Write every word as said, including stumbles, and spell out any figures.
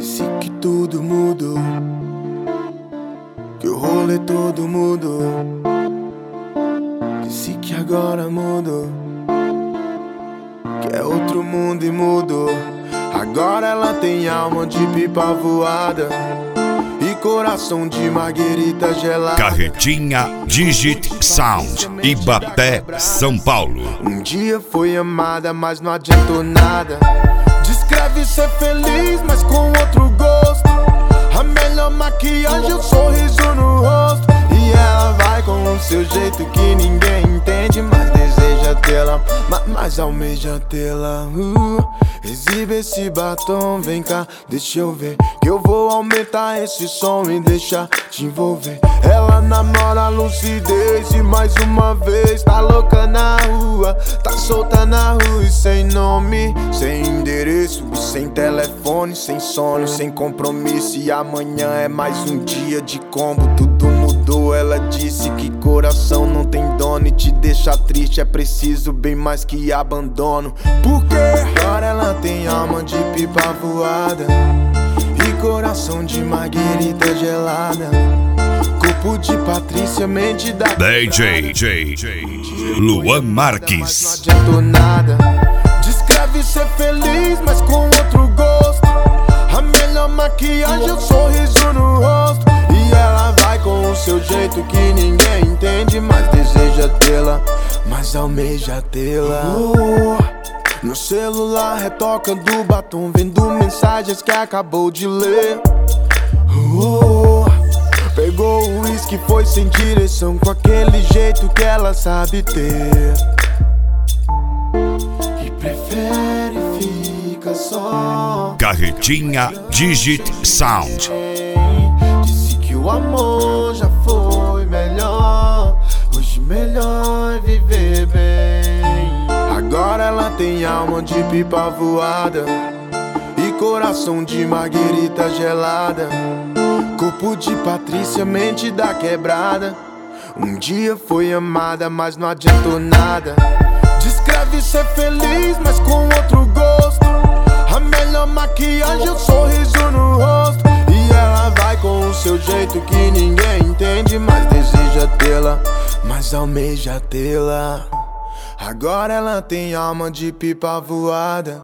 Disse que tudo mudou, que o rolê todo mudou. Disse que agora mudou, que é outro mundo e mudou. Agora ela tem alma de pipa voada e coração de marguerita gelada. Carretinha Digit Sound, Ibaté, São Paulo. Um dia foi amada, mas não adiantou nada. Descreve ser feliz, mas com outro gosto. A melhor maquiagem é o sorriso no rosto. E ela vai com o seu jeito que ninguém entende, mas deseja tê-la, ma mas almeja tê-la. uh, Exibe esse batom, vem cá, deixa eu ver, que eu vou aumentar esse som e deixar te envolver. Ela namora a lucidez e mais uma vez tá louca na rua, tá solta na rua e sem nome, sem endereço, sem telefone, sem sono, sem compromisso. E amanhã é mais um dia de combo, tudo mudou. Ela disse que coração não tem dono e te deixa triste é preciso bem mais que abandono. Porque agora ela tem alma de pipa voada e coração de marguerita gelada, corpo de Patrícia, mente da D J J J Luan Marques. Não adiantou nada. Descreve ser feliz, mas com outro gosto. A melhor maquiagem é o sorriso no rosto. E ela vai com o seu jeito que ninguém entende, mas deseja tê-la, mas almeja tê-la. oh. No celular retocando batom, vendo mensagens que acabou de ler. oh. Pegou o uísque, foi sem direção, com aquele jeito que ela sabe ter. E prefere ficar só. Carretinha Digit Sound. Disse que o amor já foi melhor, hoje melhor é viver bem. Agora ela tem alma de pipa voada e coração de marguerita gelada, corpo de Patrícia, mente da quebrada. Um dia foi amada, mas não adiantou nada. Descreve ser feliz, mas com outro gosto. A melhor maquiagem é o sorriso no rosto. E ela vai com o seu jeito que ninguém entende, mas deseja tê-la, mas almeja tê-la. Agora ela tem alma de pipa voada